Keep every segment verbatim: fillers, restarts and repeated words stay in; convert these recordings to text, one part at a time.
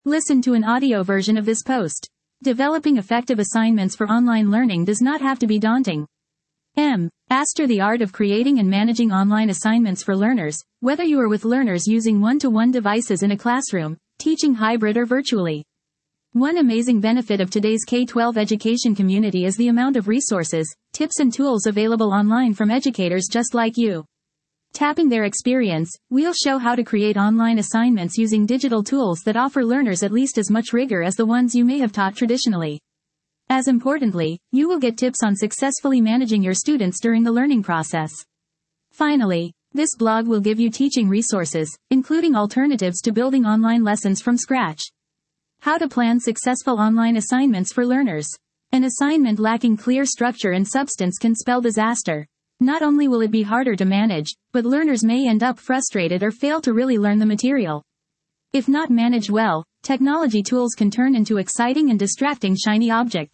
Listen to an audio version of this post. Developing effective assignments for online learning does not have to be daunting. M. Master the art of creating and managing online assignments for learners, whether you are with learners using one-to-one devices in a classroom, teaching hybrid or virtually. One amazing benefit of today's K twelve education community is the amount of resources, tips and tools available online from educators just like you. Tapping their experience, we'll show how to create online assignments using digital tools that offer learners at least as much rigor as the ones you may have taught traditionally. As importantly, you will get tips on successfully managing your students during the learning process. Finally, this blog will give you teaching resources, including alternatives to building online lessons from scratch. How to plan successful online assignments for learners. An assignment lacking clear structure and substance can spell disaster. Not only will it be harder to manage, but learners may end up frustrated or fail to really learn the material. If not managed well, technology tools can turn into exciting and distracting shiny objects.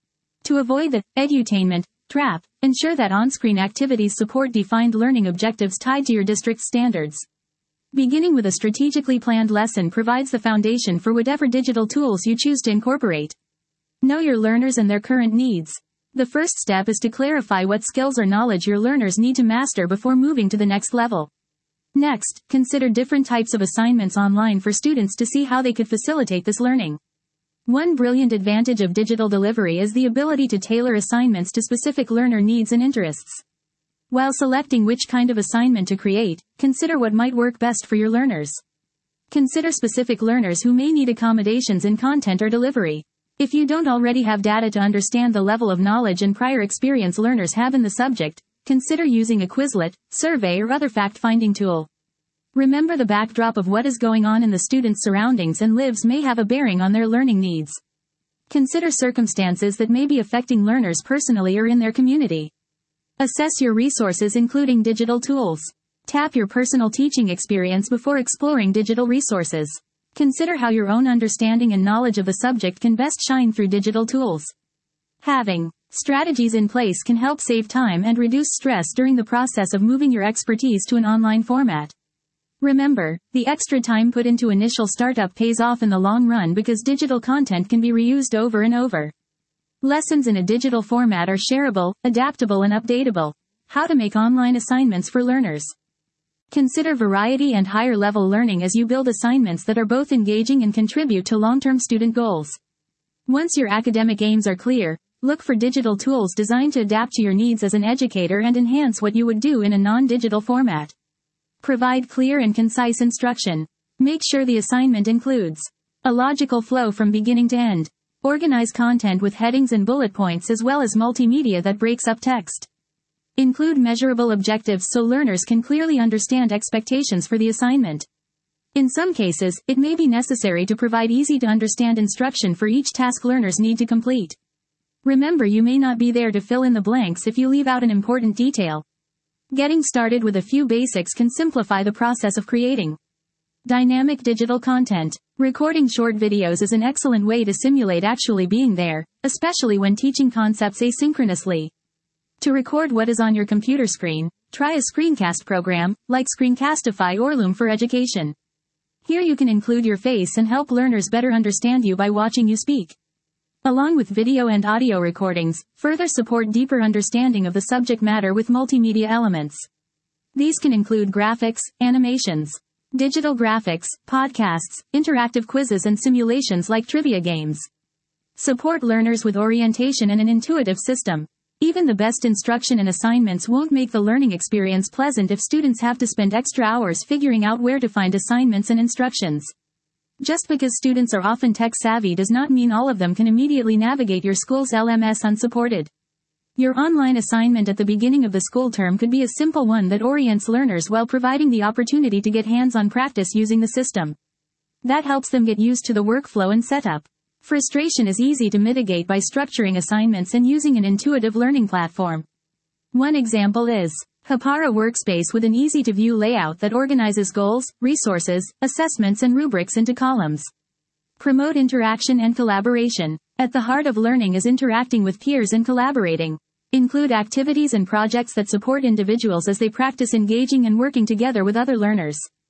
To avoid the edutainment trap, ensure that on-screen activities support defined learning objectives tied to your district's standards. Beginning with a strategically planned lesson provides the foundation for whatever digital tools you choose to incorporate. Know your learners and their current needs. The first step is to clarify what skills or knowledge your learners need to master before moving to the next level. Next, consider different types of assignments online for students to see how they could facilitate this learning. One brilliant advantage of digital delivery is the ability to tailor assignments to specific learner needs and interests. While selecting which kind of assignment to create, consider what might work best for your learners. Consider specific learners who may need accommodations in content or delivery. If you don't already have data to understand the level of knowledge and prior experience learners have in the subject, consider using a Quizlet, survey or other fact-finding tool. Remember the backdrop of what is going on in the student's surroundings and lives may have a bearing on their learning needs. Consider circumstances that may be affecting learners personally or in their community. Assess your resources including digital tools. Tap your personal teaching experience before exploring digital resources. Consider how your own understanding and knowledge of the subject can best shine through digital tools. Having strategies in place can help save time and reduce stress during the process of moving your expertise to an online format. Remember, the extra time put into initial startup pays off in the long run because digital content can be reused over and over. Lessons in a digital format are shareable, adaptable and updatable. How to make online assignments for learners. Consider variety and higher-level learning as you build assignments that are both engaging and contribute to long-term student goals. Once your academic aims are clear, look for digital tools designed to adapt to your needs as an educator and enhance what you would do in a non-digital format. Provide clear and concise instruction. Make sure the assignment includes a logical flow from beginning to end. Organize content with headings and bullet points as well as multimedia that breaks up text. Include measurable objectives so learners can clearly understand expectations for the assignment. In some cases, it may be necessary to provide easy-to-understand instruction for each task learners need to complete. Remember, you may not be there to fill in the blanks if you leave out an important detail. Getting started with a few basics can simplify the process of creating dynamic digital content. Recording short videos is an excellent way to simulate actually being there, especially when teaching concepts asynchronously. To record what is on your computer screen, try a screencast program, like Screencastify or Loom for Education. Here you can include your face and help learners better understand you by watching you speak. Along with video and audio recordings, further support deeper understanding of the subject matter with multimedia elements. These can include graphics, animations, digital graphics, podcasts, interactive quizzes and simulations like trivia games. Support learners with orientation and an intuitive system. Even the best instruction and assignments won't make the learning experience pleasant if students have to spend extra hours figuring out where to find assignments and instructions. Just because students are often tech-savvy does not mean all of them can immediately navigate your school's L M S unsupported. Your online assignment at the beginning of the school term could be a simple one that orients learners while providing the opportunity to get hands-on practice using the system. That helps them get used to the workflow and setup. Frustration is easy to mitigate by structuring assignments and using an intuitive learning platform. One example is Hapara Workspace with an easy-to-view layout that organizes goals, resources, assessments and rubrics into columns. Promote interaction and collaboration. At the heart of learning is interacting with peers and collaborating. Include activities and projects that support individuals as they practice engaging and working together with other learners.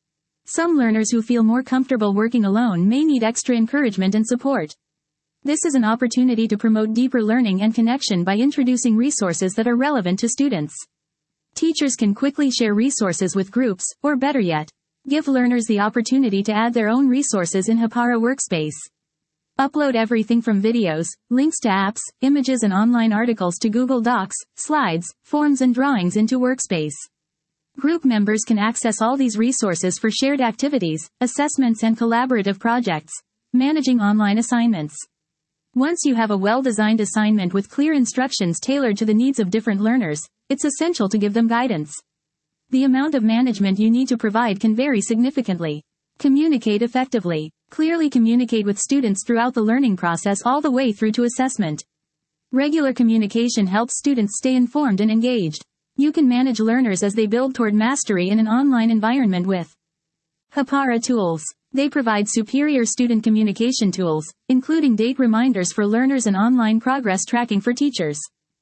Some learners who feel more comfortable working alone may need extra encouragement and support. This is an opportunity to promote deeper learning and connection by introducing resources that are relevant to students. Teachers can quickly share resources with groups, or better yet, give learners the opportunity to add their own resources in Hapara Workspace. Upload everything from videos, links to apps, images and online articles to Google Docs, slides, forms and drawings into Workspace. Group members can access all these resources for shared activities, assessments and collaborative projects. Managing online assignments. Once you have a well-designed assignment with clear instructions tailored to the needs of different learners, it's essential to give them guidance. The amount of management you need to provide can vary significantly. Communicate effectively. Clearly communicate with students throughout the learning process all the way through to assessment. Regular communication helps students stay informed and engaged. You can manage learners as they build toward mastery in an online environment with Hapara Tools. They provide superior student communication tools, including date reminders for learners and online progress tracking for teachers.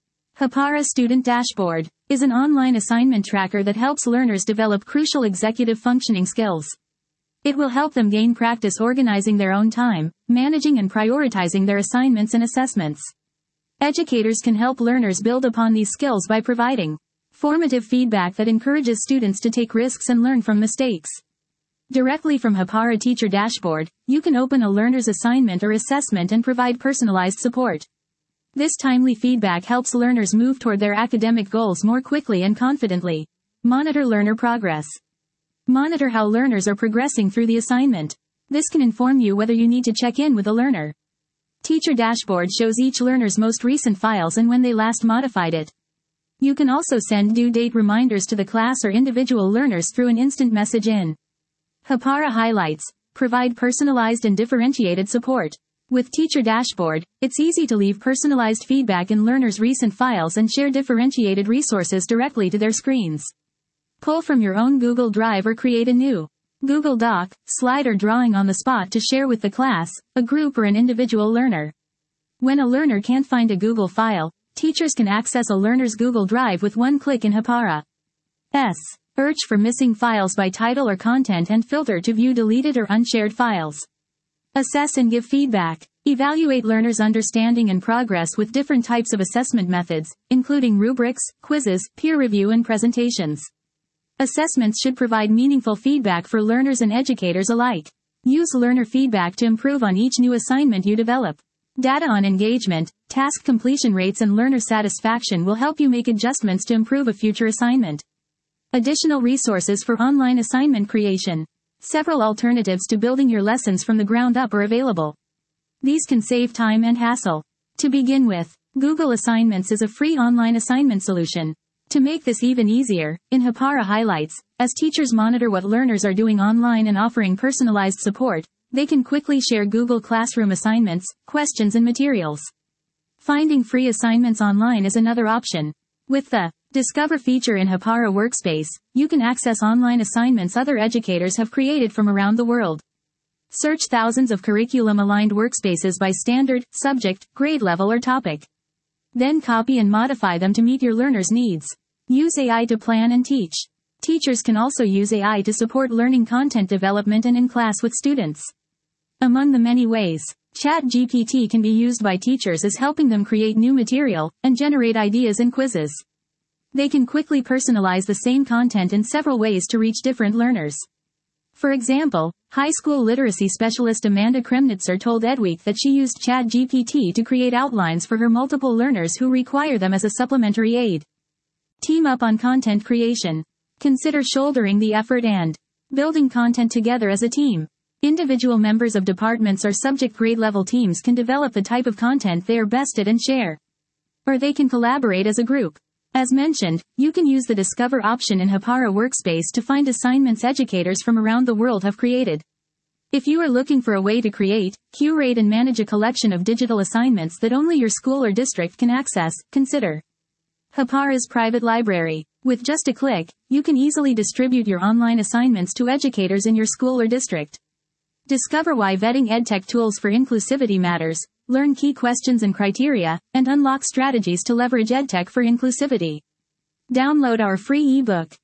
Hapara Student Dashboard is an online assignment tracker that helps learners develop crucial executive functioning skills. It will help them gain practice organizing their own time, managing and prioritizing their assignments and assessments. Educators can help learners build upon these skills by providing formative feedback that encourages students to take risks and learn from mistakes. Directly from Hapara Teacher Dashboard, you can open a learner's assignment or assessment and provide personalized support. This timely feedback helps learners move toward their academic goals more quickly and confidently. Monitor learner progress. Monitor how learners are progressing through the assignment. This can inform you whether you need to check in with a learner. Teacher Dashboard shows each learner's most recent files and when they last modified it. You can also send due date reminders to the class or individual learners through an instant message in Hapara Highlights. Provide personalized and differentiated support. With Teacher Dashboard, it's easy to leave personalized feedback in learners' recent files and share differentiated resources directly to their screens. Pull from your own Google Drive or create a new Google Doc, slide or drawing on the spot to share with the class, a group or an individual learner. When a learner can't find a Google file, teachers can access a learner's Google Drive with one click in Hapara. S. Search for missing files by title or content and filter to view deleted or unshared files. Assess and give feedback. Evaluate learners' understanding and progress with different types of assessment methods, including rubrics, quizzes, peer review and presentations. Assessments should provide meaningful feedback for learners and educators alike. Use learner feedback to improve on each new assignment you develop. Data on engagement, task completion rates and learner satisfaction will help you make adjustments to improve a future assignment. Additional resources for online assignment creation. Several alternatives to building your lessons from the ground up are available. These can save time and hassle. To begin with, Google Assignments is a free online assignment solution. To make this even easier, in Hapara Highlights, as teachers monitor what learners are doing online and offering personalized support, they can quickly share Google Classroom assignments, questions and materials. Finding free assignments online is another option. With the Discover feature in Hapara Workspace, you can access online assignments other educators have created from around the world. Search thousands of curriculum-aligned workspaces by standard, subject, grade level or topic. Then copy and modify them to meet your learners' needs. Use A I to plan and teach. Teachers can also use A I to support learning content development and in class with students. Among the many ways ChatGPT can be used by teachers is helping them create new material and generate ideas and quizzes. They can quickly personalize the same content in several ways to reach different learners. For example, high school literacy specialist Amanda Kremnitzer told Edweek that she used ChatGPT to create outlines for her multiple learners who require them as a supplementary aid. Team up on content creation. Consider shouldering the effort and building content together as a team. Individual members of departments or subject grade level teams can develop the type of content they are best at and share. Or they can collaborate as a group. As mentioned, you can use the Discover option in Hapara Workspace to find assignments educators from around the world have created. If you are looking for a way to create, curate and manage a collection of digital assignments that only your school or district can access, consider Hapara's private library. With just a click, you can easily distribute your online assignments to educators in your school or district. Discover why vetting EdTech tools for inclusivity matters. Learn key questions and criteria, and unlock strategies to leverage EdTech for inclusivity. Download our free ebook,